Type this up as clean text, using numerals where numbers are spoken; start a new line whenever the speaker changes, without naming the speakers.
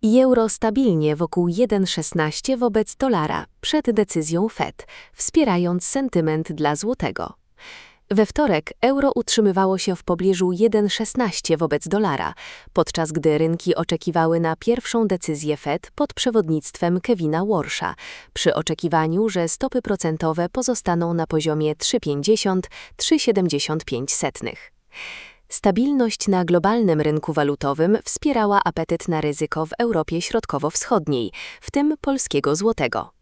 i euro stabilnie wokół 1,16 wobec dolara przed decyzją Fed, wspierając sentyment dla złotego. We wtorek euro utrzymywało się w pobliżu 1,16 wobec dolara, podczas gdy rynki oczekiwały na pierwszą decyzję Fed pod przewodnictwem Kevina Warsha, przy oczekiwaniu, że stopy procentowe pozostaną na poziomie 3,50–3,75. Stabilność na globalnym rynku walutowym wspierała apetyt na ryzyko w Europie Środkowo-Wschodniej, w tym polskiego złotego.